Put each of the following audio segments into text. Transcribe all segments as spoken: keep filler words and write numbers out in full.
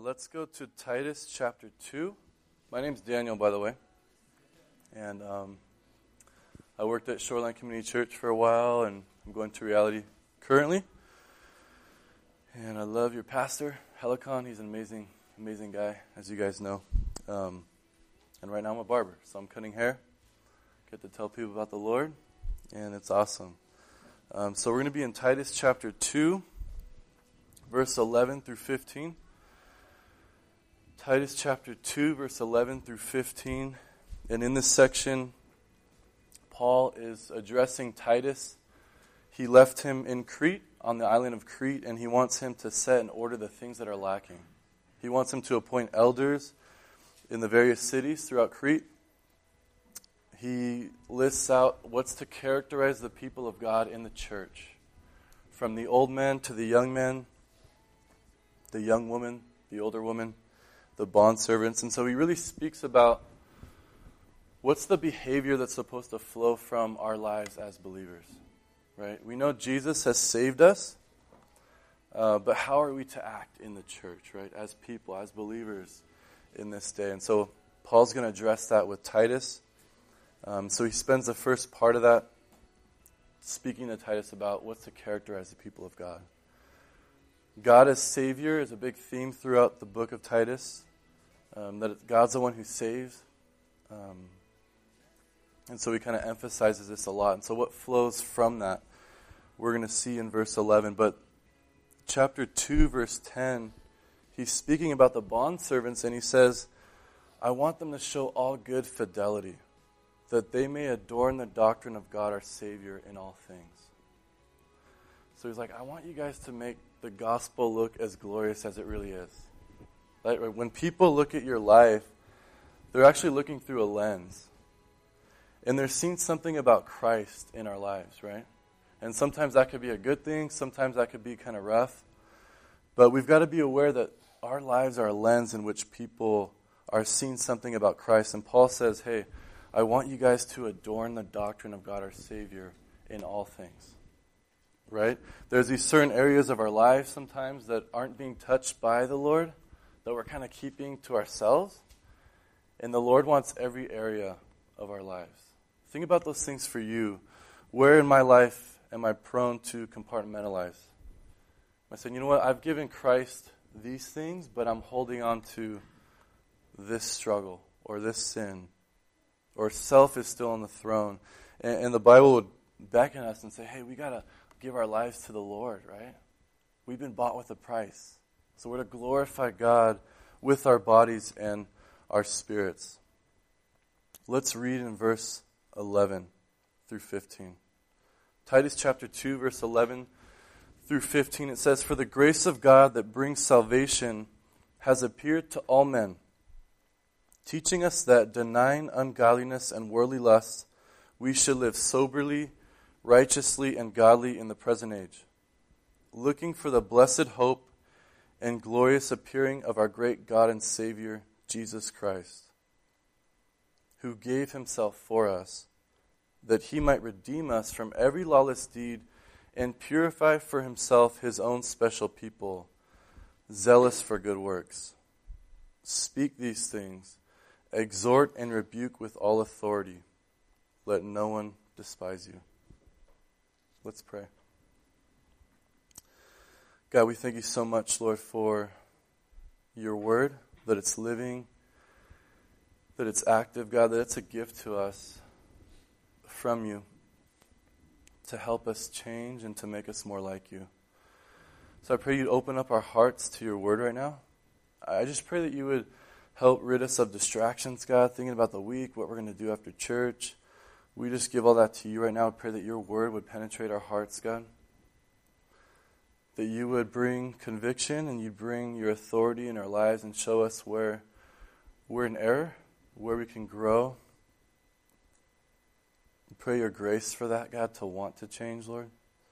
let's go to Titus chapter two. My name's Daniel, by the way. And um, I worked at Shoreline Community Church for a while, and I'm going to Reality currently. And I love your pastor, Helicon. He's an amazing, amazing guy, as you guys know. Um, and right now I'm a barber, so I'm cutting hair. Get to tell people about the Lord, and it's awesome. Um, so we're going to be in Titus chapter two, verse eleven through fifteen. Titus chapter two, verse eleven through fifteen. And in this section, Paul is addressing Titus. He left him in Crete, on the island of Crete, and he wants him to set in order the things that are lacking. He wants him to appoint elders in the various cities throughout Crete. He lists out what's to characterize the people of God in the church. From the old men to the young men, the young woman, the older woman, the bondservants. And so he really speaks about what's the behavior that's supposed to flow from our lives as believers, right? We know Jesus has saved us, uh, but how are we to act in the church, right? As people, as believers in this day. And so Paul's going to address that with Titus. Um, so he spends the first part of that speaking to Titus about what's to characterize the people of God. God as Savior is a big theme throughout the book of Titus, um, that God's the one who saves. Um, and so he kind of emphasizes this a lot. And so what flows from that, we're going to see in verse eleven. But chapter two, verse ten, he's speaking about the bondservants, and he says, I want them to show all good fidelity, that they may adorn the doctrine of God our Savior in all things. So he's like, I want you guys to make the gospel look as glorious as it really is. Like, when people look at your life, they're actually looking through a lens. And they're seeing something about Christ in our lives, right? And sometimes that could be a good thing, sometimes that could be kind of rough. But we've got to be aware that our lives are a lens in which people are seeing something about Christ. And Paul says, hey, I want you guys to adorn the doctrine of God our Savior in all things, right? There's these certain areas of our lives sometimes that aren't being touched by the Lord, that we're kind of keeping to ourselves, and the Lord wants every area of our lives. Think about those things for you. Where in my life am I prone to compartmentalize? I said, you know what, I've given Christ these things, but I'm holding on to this struggle or this sin, or self is still on the throne. And, and the Bible would beckon us and say, hey, we got to give our lives to the Lord, right? We've been bought with a price. So we're to glorify God with our bodies and our spirits. Let's read in verse eleven through fifteen. Titus chapter two, verse eleven through fifteen, it says, For the grace of God that brings salvation has appeared to all men, teaching us that, denying ungodliness and worldly lusts, we should live soberly, righteously, and godly in the present age, looking for the blessed hope and glorious appearing of our great God and Savior, Jesus Christ, who gave himself for us, that he might redeem us from every lawless deed and purify for himself his own special people, zealous for good works. Speak these things. Exhort and rebuke with all authority. Let no one despise you. Let's pray. God, we thank you so much, Lord, for your word, that it's living, that it's active, God, that it's a gift to us from you to help us change and to make us more like you. So I pray you'd open up our hearts to your word right now. I just pray that you would help rid us of distractions, God, thinking about the week, what we're going to do after church. We just give all that to you right now. I pray that your word would penetrate our hearts, God. That you would bring conviction and you'd bring your authority in our lives and show us where we're in error, where we can grow. I pray your grace for that, God, to want to change, Lord.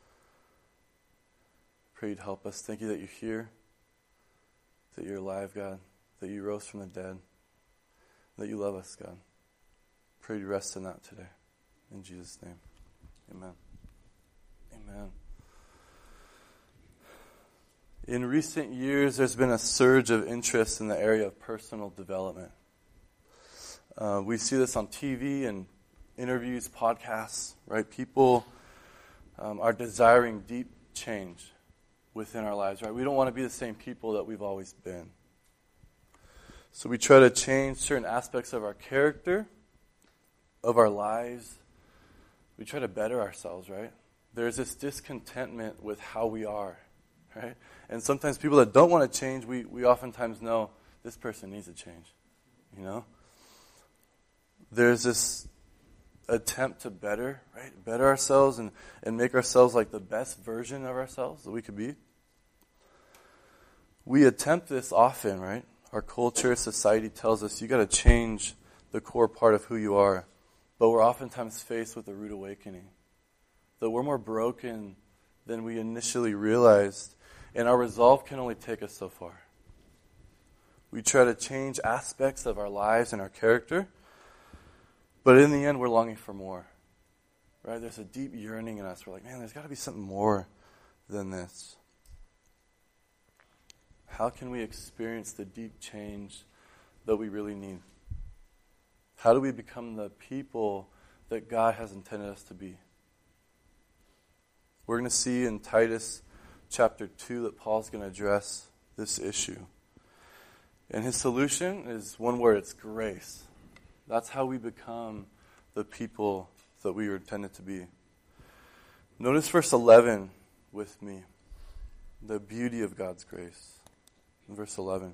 I pray you'd help us. Thank you that you're here, that you're alive, God, that you rose from the dead, that you love us, God. Pray you rest in that today. In Jesus' name, amen. Amen. In recent years, there's been a surge of interest in the area of personal development. Uh, we see this on T V and interviews, podcasts, right? People um, are desiring deep change within our lives, right? We don't want to be the same people that we've always been. So we try to change certain aspects of our character, of our lives. We try to better ourselves, right? There's this discontentment with how we are, right? And sometimes people that don't want to change, we, we oftentimes know this person needs to change, you know? There's this attempt to better, right? Better ourselves and, and make ourselves like the best version of ourselves that we could be. We attempt this often, right? Our culture, society tells us you got to change the core part of who you are. But we're oftentimes faced with a rude awakening. That we're more broken than we initially realized. And our resolve can only take us so far. We try to change aspects of our lives and our character. But in the end, we're longing for more. Right? There's a deep yearning in us. We're like, man, there's got to be something more than this. How can we experience the deep change that we really need? How do we become the people that God has intended us to be? We're going to see in Titus chapter two that Paul's going to address this issue. And his solution is one word, it's grace. That's how we become the people that we were intended to be. Notice verse eleven with me. The beauty of God's grace. In verse eleven.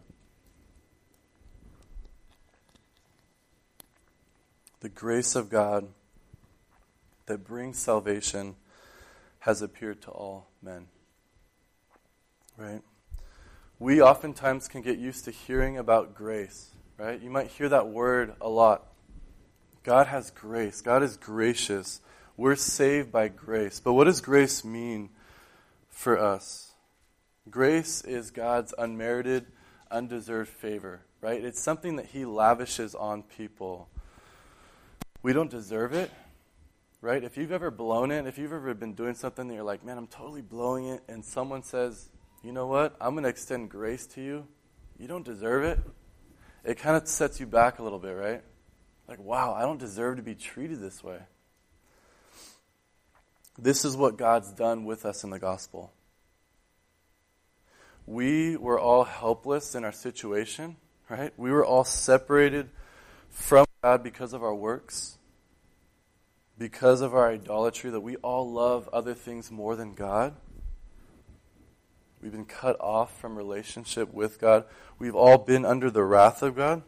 The grace of God that brings salvation has appeared to all men. Right? We oftentimes can get used to hearing about grace. Right? You might hear that word a lot. God has grace. God is gracious. We're saved by grace. But what does grace mean for us? Grace is God's unmerited, undeserved favor, right? It's something that He lavishes on people. We don't deserve it, right? If you've ever blown it, if you've ever been doing something that you're like, man, I'm totally blowing it, and someone says, you know what, I'm going to extend grace to you, you don't deserve it, it kind of sets you back a little bit, right? Like, wow, I don't deserve to be treated this way. This is what God's done with us in the gospel. We were all helpless in our situation, right? We were all separated from God because of our works, because of our idolatry, that we all love other things more than God. We've been cut off from relationship with God. We've all been under the wrath of God.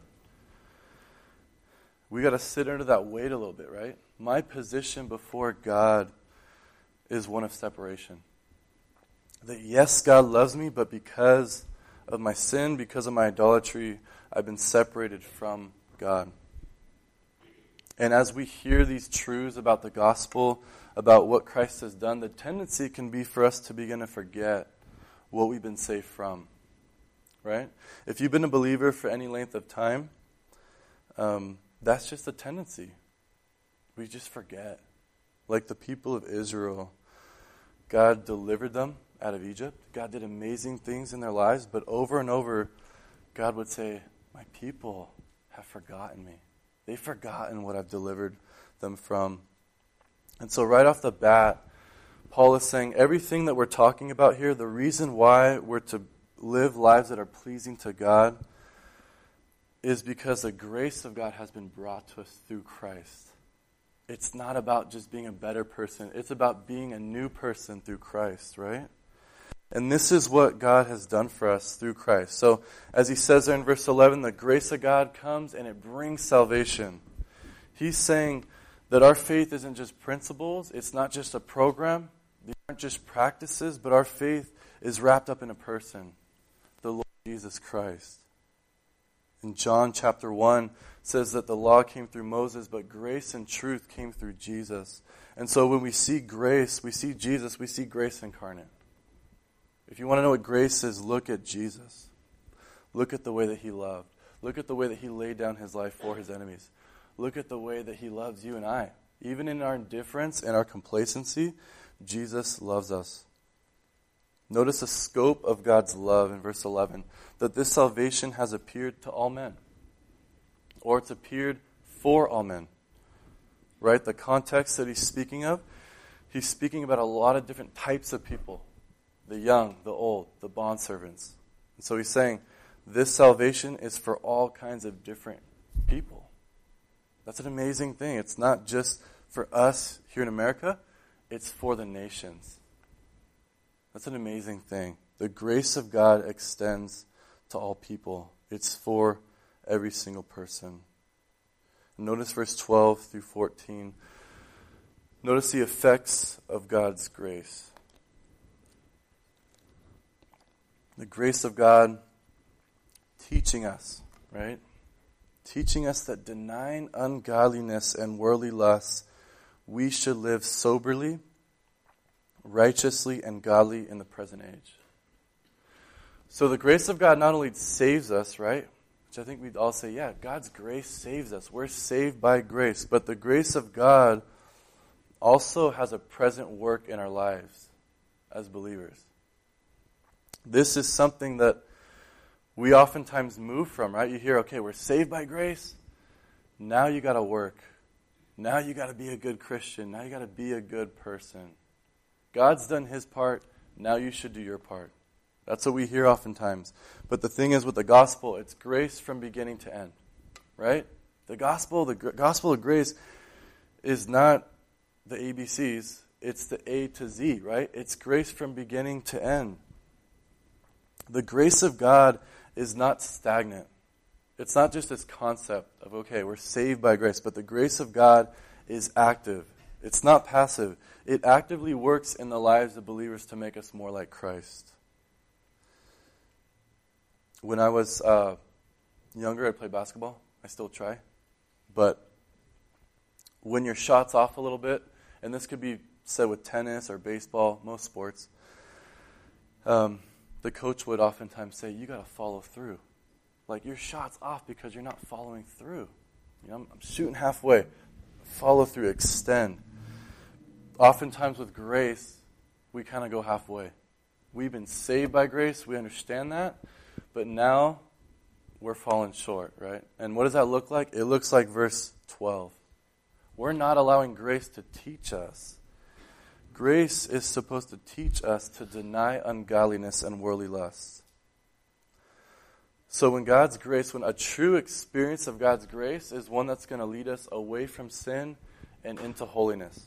We got to sit under that weight a little bit, right? My position before God is one of separation. That yes, God loves me, but because of my sin, because of my idolatry, I've been separated from God. And as we hear these truths about the gospel, about what Christ has done, the tendency can be for us to begin to forget what we've been saved from. Right? If you've been a believer for any length of time, um, that's just a tendency. We just forget. Like the people of Israel, God delivered them out of Egypt. God did amazing things in their lives, but over and over, God would say, my people have forgotten me. They've forgotten what I've delivered them from. And so right off the bat, Paul is saying everything that we're talking about here, the reason why we're to live lives that are pleasing to God is because the grace of God has been brought to us through Christ. It's not about just being a better person. It's about being a new person through Christ, right? And this is what God has done for us through Christ. So, as he says there in verse eleven, the grace of God comes and it brings salvation. He's saying that our faith isn't just principles. It's not just a program. These aren't just practices, but our faith is wrapped up in a person, the Lord Jesus Christ. In John chapter one, says that the law came through Moses, but grace and truth came through Jesus. And so when we see grace, we see Jesus, we see grace incarnate. If you want to know what grace is, look at Jesus. Look at the way that he loved. Look at the way that he laid down his life for his enemies. Look at the way that he loves you and I. Even in our indifference and our complacency, Jesus loves us. Notice the scope of God's love in verse eleven, that this salvation has appeared to all men, or it's appeared for all men. Right? The context that he's speaking of, he's speaking about a lot of different types of people. The young, the old, the bondservants. And so he's saying, this salvation is for all kinds of different people. That's an amazing thing. It's not just for us here in America, it's for the nations. That's an amazing thing. The grace of God extends to all people. It's for every single person. Notice verse twelve through fourteen. Notice the effects of God's grace. The grace of God teaching us, right? Teaching us that denying ungodliness and worldly lusts, we should live soberly, righteously, and godly in the present age. So the grace of God not only saves us, right? Which I think we'd all say, yeah, God's grace saves us. We're saved by grace. But the grace of God also has a present work in our lives as believers. This is something that we oftentimes move from, right? You hear, okay, we're saved by grace. Now you got to work. Now you got to be a good Christian. Now you got to be a good person. God's done his part. Now you should do your part. That's what we hear oftentimes. But the thing is with the gospel, it's grace from beginning to end, right? The gospel, the gr- gospel of grace is not the A B Cs. It's the A to Z, right? It's grace from beginning to end. The grace of God is not stagnant. It's not just this concept of, okay, we're saved by grace, but the grace of God is active. It's not passive. It actively works in the lives of believers to make us more like Christ. When I was uh, younger, I played basketball. I still try. But when your shot's off a little bit, and this could be said with tennis or baseball, most sports, um, the coach would oftentimes say, you got to follow through. Like, your shot's off because you're not following through. You know, I'm, I'm shooting halfway. Follow through, extend. Oftentimes with grace, we kind of go halfway. We've been saved by grace. We understand that. But now, we're falling short, right? And what does that look like? It looks like verse twelve. We're not allowing grace to teach us. Grace is supposed to teach us to deny ungodliness and worldly lusts. So when God's grace, when a true experience of God's grace is one that's going to lead us away from sin and into holiness.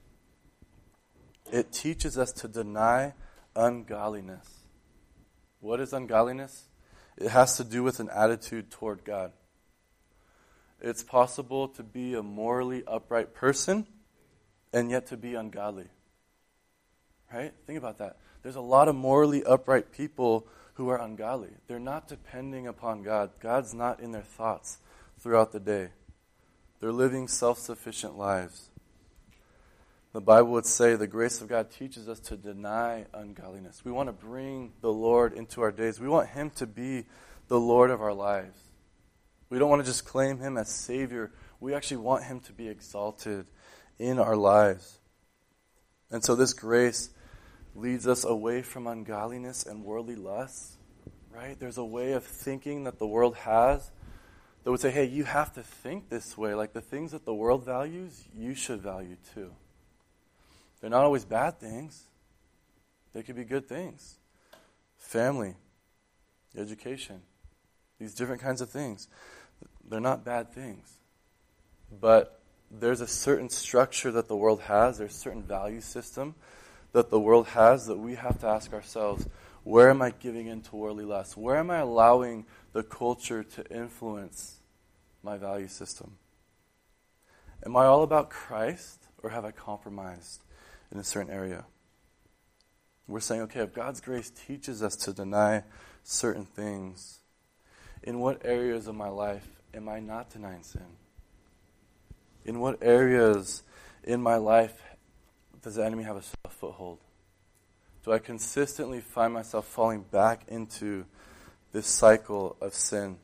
It teaches us to deny ungodliness. What is ungodliness? It has to do with an attitude toward God. It's possible to be a morally upright person and yet to be ungodly. Right? Think about that. There's a lot of morally upright people who are ungodly. They're not depending upon God. God's not in their thoughts throughout the day. They're living self-sufficient lives. The Bible would say the grace of God teaches us to deny ungodliness. We want to bring the Lord into our days. We want him to be the Lord of our lives. We don't want to just claim him as Savior. We actually want him to be exalted in our lives. And so this grace leads us away from ungodliness and worldly lusts, right? There's a way of thinking that the world has that would say, hey, you have to think this way. Like the things that the world values, you should value too. They're not always bad things. They could be good things. Family, education, these different kinds of things. They're not bad things. But there's a certain structure that the world has. There's a certain value system that the world has that we have to ask ourselves, where am I giving in to worldly lust? Where am I allowing the culture to influence my value system? Am I all about Christ, or have I compromised in a certain area? We're saying, okay, if God's grace teaches us to deny certain things, in what areas of my life am I not denying sin? In what areas in my life does the enemy have a foothold? Do I consistently find myself falling back into this cycle of sin?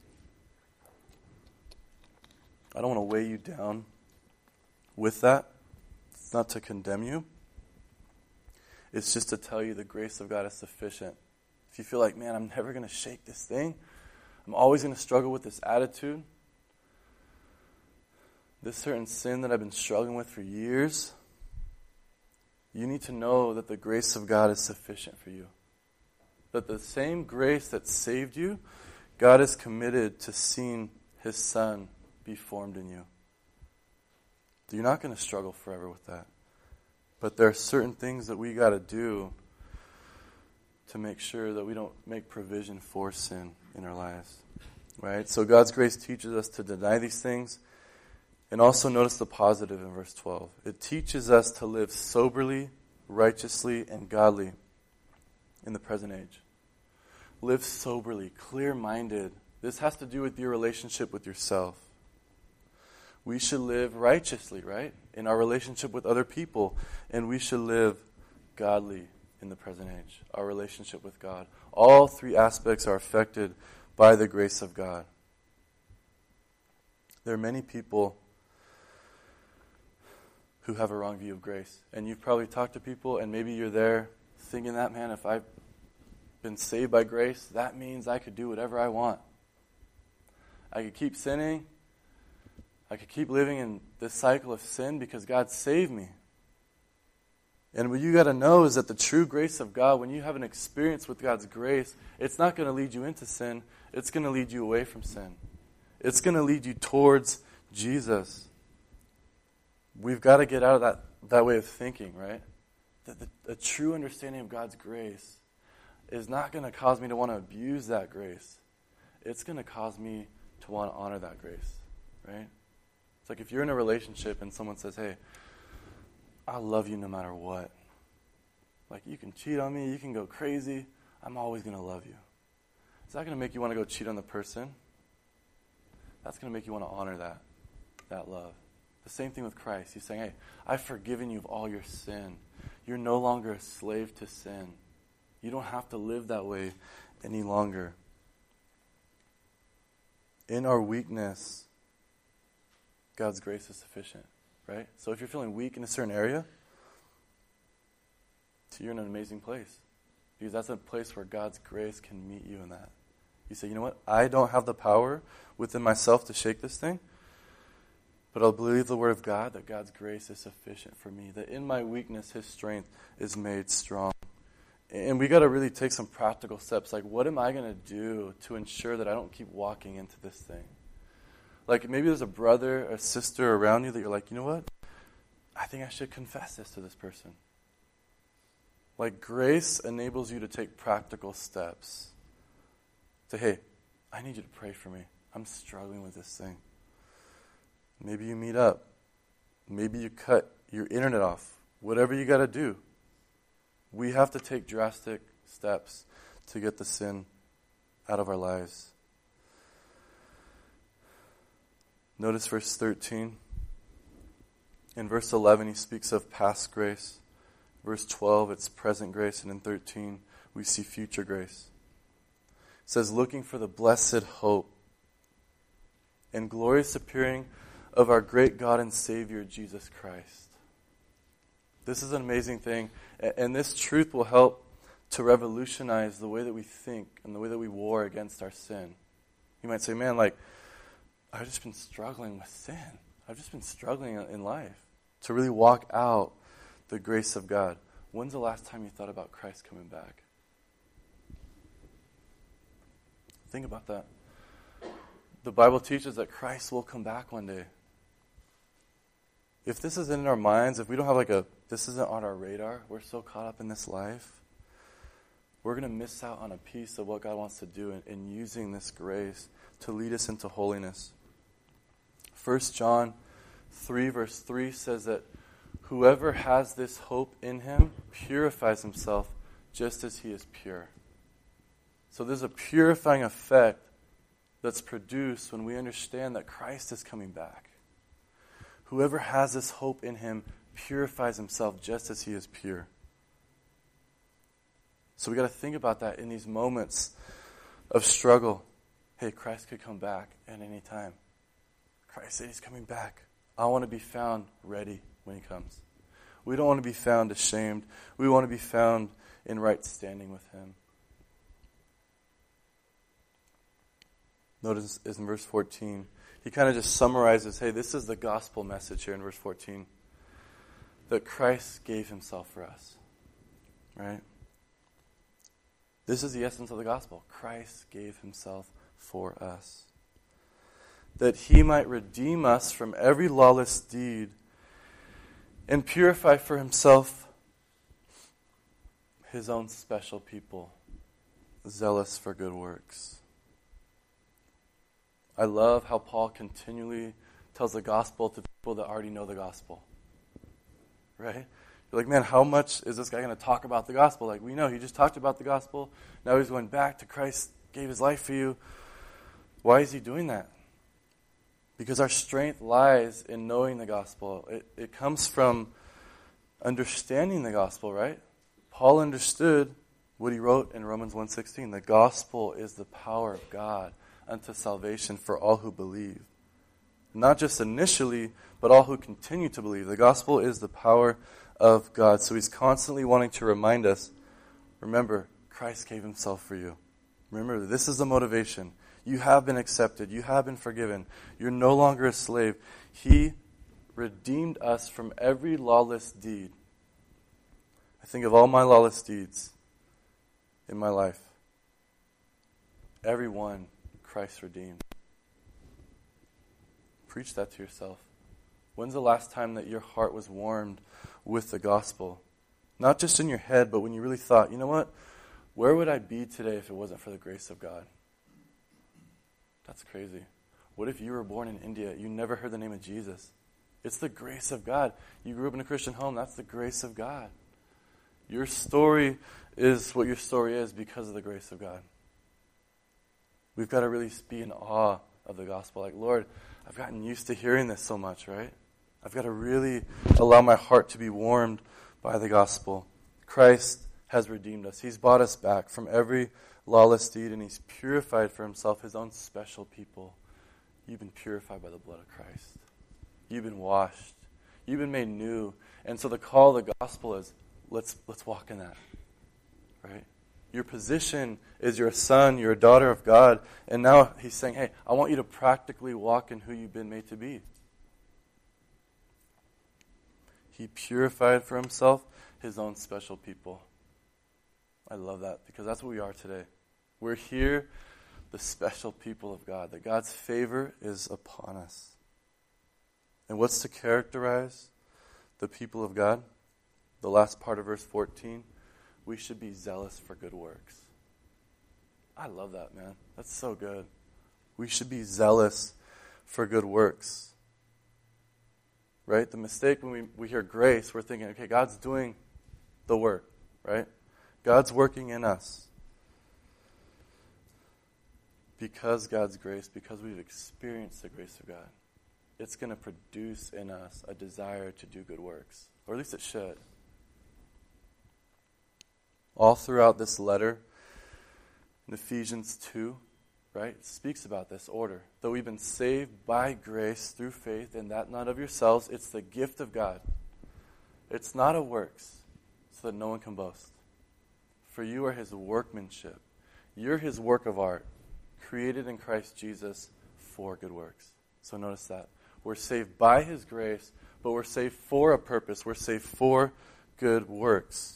I don't want to weigh you down with that. It's not to condemn you. It's just to tell you the grace of God is sufficient. If you feel like, man, I'm never going to shake this thing, I'm always going to struggle with this attitude, this certain sin that I've been struggling with for years, you need to know that the grace of God is sufficient for you. That the same grace that saved you, God is committed to seeing His Son be formed in you. You're not going to struggle forever with that. But there are certain things that we got to do to make sure that we don't make provision for sin in our lives. Right? So God's grace teaches us to deny these things. And also notice the positive in verse twelve. It teaches us to live soberly, righteously, and godly in the present age. Live soberly, clear-minded. This has to do with your relationship with yourself. We should live righteously, right? In our relationship with other people. And we should live godly in the present age. Our relationship with God. All three aspects are affected by the grace of God. There are many people who have a wrong view of grace. And you've probably talked to people, and maybe you're there thinking that, man, if I've been saved by grace, that means I could do whatever I want. I could keep sinning. I could keep living in this cycle of sin because God saved me. And what you got to know is that the true grace of God, when you have an experience with God's grace, it's not going to lead you into sin. It's going to lead you away from sin. It's going to lead you towards Jesus. We've got to get out of that, that way of thinking, right? That the, the true understanding of God's grace is not going to cause me to want to abuse that grace. It's going to cause me to want to honor that grace, right? It's like if you're in a relationship and someone says, hey, I love you no matter what. Like, you can cheat on me, you can go crazy, I'm always going to love you. Is that going to make you want to go cheat on the person? That's going to make you want to honor that, that love. The same thing with Christ. He's saying, hey, I've forgiven you of all your sin. You're no longer a slave to sin. You don't have to live that way any longer. In our weakness, God's grace is sufficient, right? So if you're feeling weak in a certain area, you're in an amazing place. Because that's a place where God's grace can meet you in that. You say, you know what? I don't have the power within myself to shake this thing. But I'll believe the word of God that God's grace is sufficient for me. That in my weakness, His strength is made strong. And we got to really take some practical steps. Like, what am I going to do to ensure that I don't keep walking into this thing? Like, maybe there's a brother or sister around you that you're like, you know what? I think I should confess this to this person. Like, grace enables you to take practical steps. Say, hey, I need you to pray for me. I'm struggling with this thing. Maybe you meet up. Maybe you cut your internet off. Whatever you got to do. We have to take drastic steps to get the sin out of our lives. Notice verse thirteen. In verse eleven, he speaks of past grace. Verse twelve, it's present grace. And in thirteen, we see future grace. It says, looking for the blessed hope and glorious appearing of our great God and Savior, Jesus Christ. This is an amazing thing. And this truth will help to revolutionize the way that we think and the way that we war against our sin. You might say, man, like, I've just been struggling with sin. I've just been struggling in life to really walk out the grace of God. When's the last time you thought about Christ coming back? Think about that. The Bible teaches that Christ will come back one day. If this isn't in our minds, if we don't have like a, this isn't on our radar, we're so caught up in this life, we're going to miss out on a piece of what God wants to do in, in using this grace to lead us into holiness. First John three verse three says that whoever has this hope in him purifies himself just as he is pure. So there's a purifying effect that's produced when we understand that Christ is coming back. Whoever has this hope in him purifies himself just as he is pure. So we got to think about that in these moments of struggle. Hey, Christ could come back at any time. Christ said he's coming back. I want to be found ready when he comes. We don't want to be found ashamed. We want to be found in right standing with him. Notice in verse fourteen, he kind of just summarizes, hey, this is the gospel message here in verse fourteen. That Christ gave himself for us. Right? This is the essence of the gospel. Christ gave himself for us. That he might redeem us from every lawless deed and purify for himself his own special people, zealous for good works. I love how Paul continually tells the gospel to people that already know the gospel. Right? You're like, man, how much is this guy going to talk about the gospel? Like, we know he just talked about the gospel. Now he's going back to Christ, gave his life for you. Why is he doing that? Because our strength lies in knowing the gospel. It, it comes from understanding the gospel, right? Paul understood what he wrote in Romans one sixteen. The gospel is the power of God unto salvation for all who believe. Not just initially, but all who continue to believe. The gospel is the power of God. So he's constantly wanting to remind us, remember, Christ gave himself for you. Remember, this is the motivation. You have been accepted. You have been forgiven. You're no longer a slave. He redeemed us from every lawless deed. I think of all my lawless deeds in my life. Every one Christ redeemed. Preach that to yourself. When's the last time that your heart was warmed with the gospel? Not just in your head, but when you really thought, you know what? Where would I be today if it wasn't for the grace of God? That's crazy. What if you were born in India? You never heard the name of Jesus. It's the grace of God. You grew up in a Christian home. That's the grace of God. Your story is what your story is because of the grace of God. We've got to really be in awe of the gospel. Like, Lord, I've gotten used to hearing this so much, right? I've got to really allow my heart to be warmed by the gospel. Christ has redeemed us. He's bought us back from every lawless deed, and he's purified for himself his own special people. You've been purified by the blood of Christ. You've been washed. You've been made new. And so the call of the gospel is, let's let's walk in that. Right? Your position is you're a son, you're a daughter of God, and now he's saying, hey, I want you to practically walk in who you've been made to be. He purified for himself his own special people. I love that because that's what we are today. We're here, the special people of God, that God's favor is upon us. And what's to characterize the people of God? The last part of verse fourteen, we should be zealous for good works. I love that, man. That's so good. We should be zealous for good works. Right? The mistake when we, we hear grace, we're thinking, okay, God's doing the work, right? God's working in us. Because God's grace, because we've experienced the grace of God, it's going to produce in us a desire to do good works. Or at least it should. All throughout this letter, in Ephesians two, right, it speaks about this order. Though we've been saved by grace through faith, and that not of yourselves, it's the gift of God. It's not of works, so that no one can boast. For you are his workmanship. You're his work of art, created in Christ Jesus for good works. So notice that. We're saved by his grace, but we're saved for a purpose. We're saved for good works.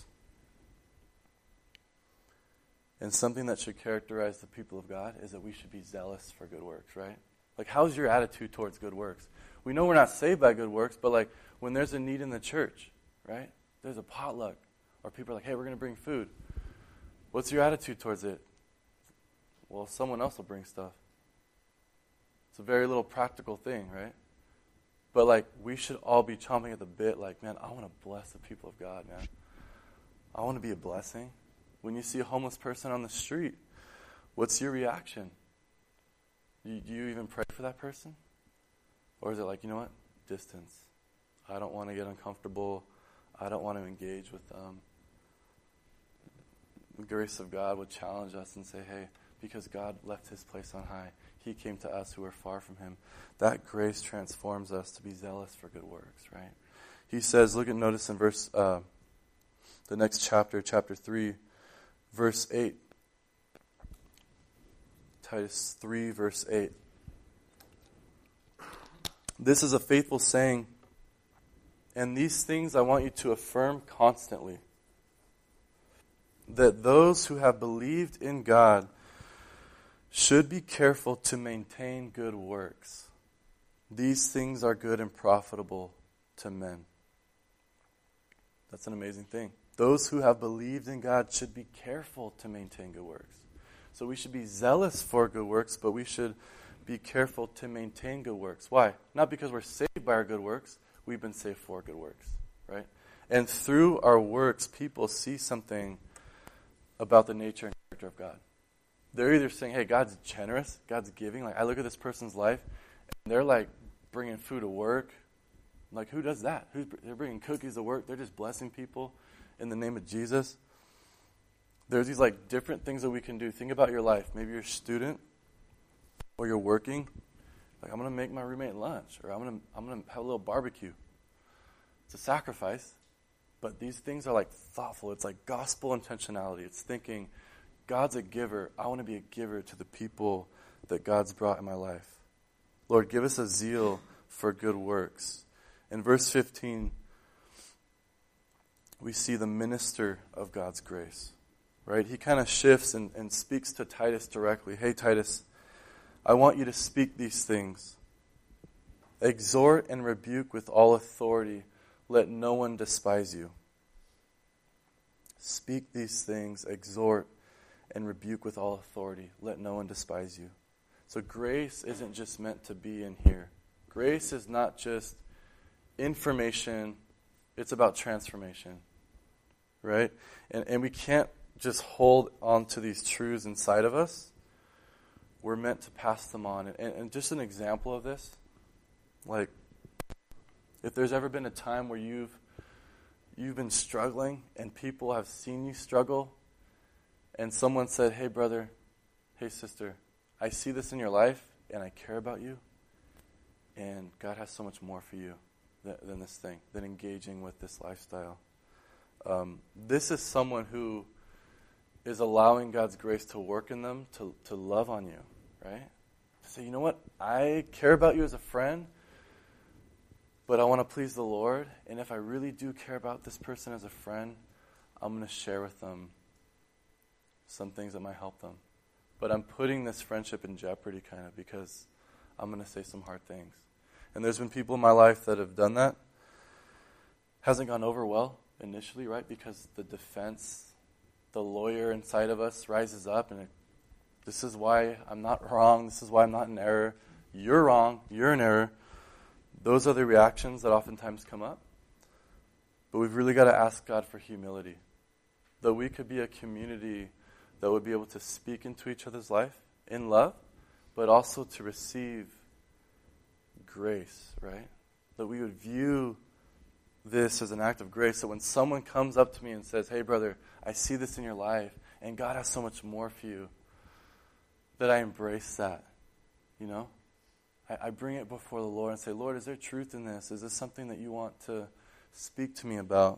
And something that should characterize the people of God is that we should be zealous for good works, right? Like, how's your attitude towards good works? We know we're not saved by good works, but like when there's a need in the church, right? There's a potluck, or people are like, hey, we're going to bring food. What's your attitude towards it? Well, someone else will bring stuff. It's a very little practical thing, right? But like, we should all be chomping at the bit like, man, I want to bless the people of God, man. I want to be a blessing. When you see a homeless person on the street, what's your reaction? Do you, do you even pray for that person? Or is it like, you know what? Distance. I don't want to get uncomfortable. I don't want to engage with them. The grace of God would challenge us and say, hey, because God left his place on high, he came to us who are far from him. That grace transforms us to be zealous for good works, right? He says, look at, notice in verse, uh, the next chapter, chapter three, verse eight. Titus three, verse eight. This is a faithful saying, and these things I want you to affirm constantly, that those who have believed in God should be careful to maintain good works. These things are good and profitable to men. That's an amazing thing. Those who have believed in God should be careful to maintain good works. So we should be zealous for good works, but we should be careful to maintain good works. Why? Not because we're saved by our good works. We've been saved for good works, right? And through our works, people see something about the nature and character of God. They're either saying, hey, God's generous, God's giving. Like, I look at this person's life, and they're like bringing food to work. Like, who does that? Who's, they're bringing cookies to work. They're just blessing people in the name of Jesus. There's these like different things that we can do. Think about your life. Maybe you're a student or you're working. Like, I'm going to make my roommate lunch, or I'm going to I'm going to have a little barbecue. It's a sacrifice, but these things are like thoughtful. It's like gospel intentionality. It's thinking, God's a giver. I want to be a giver to the people that God's brought in my life. Lord, give us a zeal for good works. In verse fifteen, we see the minister of God's grace, right? He kind of shifts and, and speaks to Titus directly. Hey, Titus, I want you to speak these things. Exhort and rebuke with all authority. Let no one despise you. Speak these things, exhort and rebuke with all authority. Let no one despise you. So grace isn't just meant to be in here. Grace is not just information. It's about transformation, right? And, and we can't just hold on to these truths inside of us. We're meant to pass them on. And, and just an example of this, like, if there's ever been a time where you've you've been struggling and people have seen you struggle, and someone said, hey, brother, hey, sister, I see this in your life, and I care about you, and God has so much more for you than, than this thing, than engaging with this lifestyle. Um, this is someone who is allowing God's grace to work in them, to, to love on you, right? To say, you know what, I care about you as a friend, but I want to please the Lord, and if I really do care about this person as a friend, I'm going to share with them some things that might help them. But I'm putting this friendship in jeopardy kind of because I'm going to say some hard things. And there's been people in my life that have done that. Hasn't gone over well initially, right? Because the defense, the lawyer inside of us rises up and it, this is why I'm not wrong. This is why I'm not in error. You're wrong. You're in error. Those are the reactions that oftentimes come up. But we've really got to ask God for humility. That we could be a community that would be able to speak into each other's life in love, but also to receive grace, right? That we would view this as an act of grace. So when someone comes up to me and says, hey, brother, I see this in your life, and God has so much more for you, that I embrace that, you know? I, I bring it before the Lord and say, Lord, is there truth in this? Is this something that you want to speak to me about?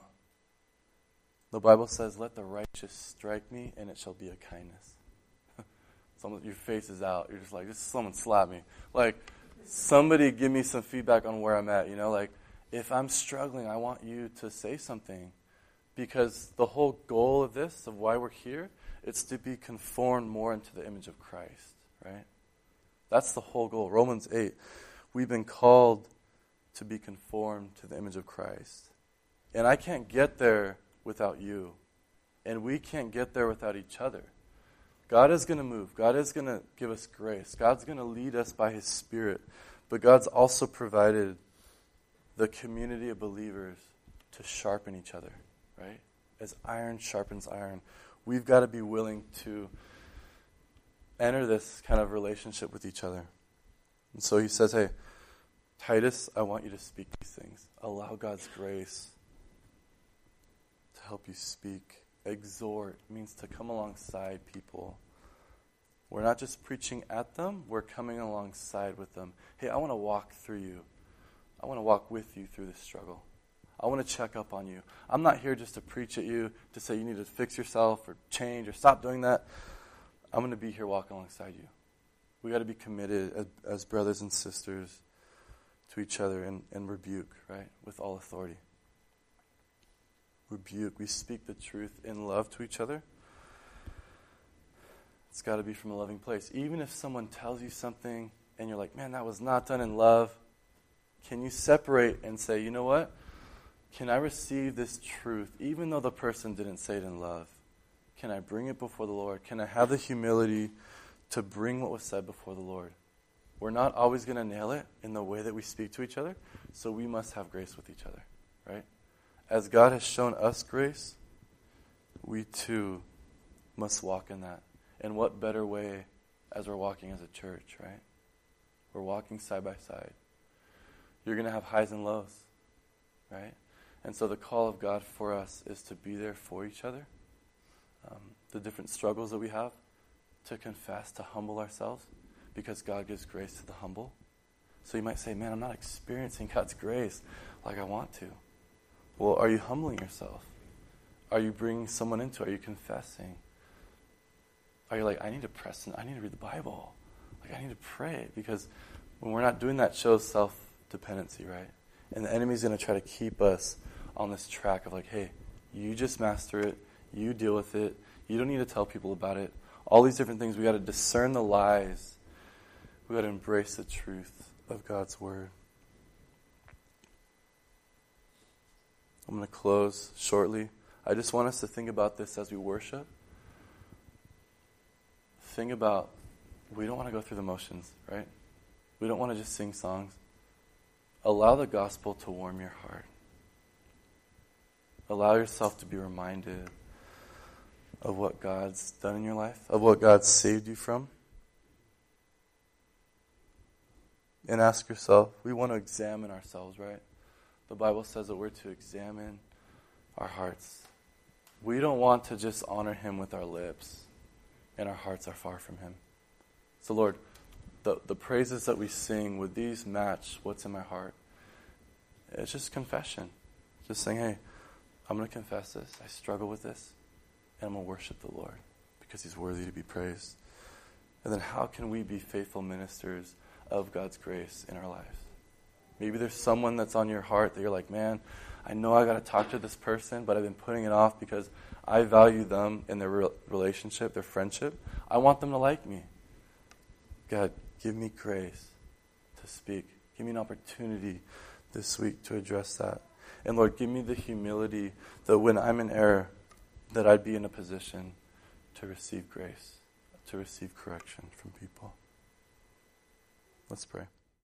The Bible says, let the righteous strike me, and it shall be a kindness. Some, your face is out. You're just like, just someone slap me. Like, somebody give me some feedback on where I'm at, you know? Like, if I'm struggling, I want you to say something. Because the whole goal of this, of why we're here, it's to be conformed more into the image of Christ, right? That's the whole goal. Romans eight, we've been called to be conformed to the image of Christ. And I can't get there without you. And we can't get there without each other. God is going to move. God is going to give us grace. God's going to lead us by His Spirit. But God's also provided the community of believers to sharpen each other, right? As iron sharpens iron, we've got to be willing to enter this kind of relationship with each other. And so he says, hey, Titus, I want you to speak these things. Allow God's grace to help you speak. Exhort means to come alongside people. We're not just preaching at them, we're coming alongside with them. Hey, I want to walk through you. I want to walk with you through this struggle. I want to check up on you. I'm not here just to preach at you, to say you need to fix yourself or change or stop doing that. I'm going to be here walking alongside you. We got to be committed as, as brothers and sisters to each other and, and rebuke, right, with all authority. Rebuke. We speak the truth in love to each other. It's got to be from a loving place. Even if someone tells you something and you're like, man, that was not done in love, can you separate and say, you know what? Can I receive this truth even though the person didn't say it in love? Can I bring it before the Lord? Can I have the humility to bring what was said before the Lord? We're not always going to nail it in the way that we speak to each other, so we must have grace with each other, right? As God has shown us grace, we too must walk in that. And what better way as we're walking as a church, right? We're walking side by side. You're going to have highs and lows, right? And so the call of God for us is to be there for each other. Um, the different struggles that we have, to confess, to humble ourselves, because God gives grace to the humble. So you might say, man, I'm not experiencing God's grace like I want to. Well, are you humbling yourself? Are you bringing someone into it? Are you confessing? Are you like, I need to press, and I need to read the Bible. Like, I need to pray. Because when we're not doing that, it shows self-dependency, right? And the enemy's going to try to keep us on this track of like, hey, you just master it. You deal with it. You don't need to tell people about it. All these different things. We got to discern the lies. We got to embrace the truth of God's word. I'm going to close shortly. I just want us to think about this as we worship. Think about, we don't want to go through the motions, right? We don't want to just sing songs. Allow the gospel to warm your heart. Allow yourself to be reminded of what God's done in your life, of what God saved you from. And ask yourself, we want to examine ourselves, right? The Bible says that we're to examine our hearts. We don't want to just honor him with our lips, and our hearts are far from him. So Lord, the, the praises that we sing, would these match what's in my heart? It's just confession. Just saying, hey, I'm going to confess this. I struggle with this. And I'm going to worship the Lord because he's worthy to be praised. And then how can we be faithful ministers of God's grace in our lives? Maybe there's someone that's on your heart that you're like, man, I know I got to talk to this person, but I've been putting it off because I value them in their re- relationship, their friendship. I want them to like me. God, give me grace to speak. Give me an opportunity this week to address that. And Lord, give me the humility that when I'm in error, that I'd be in a position to receive grace, to receive correction from people. Let's pray.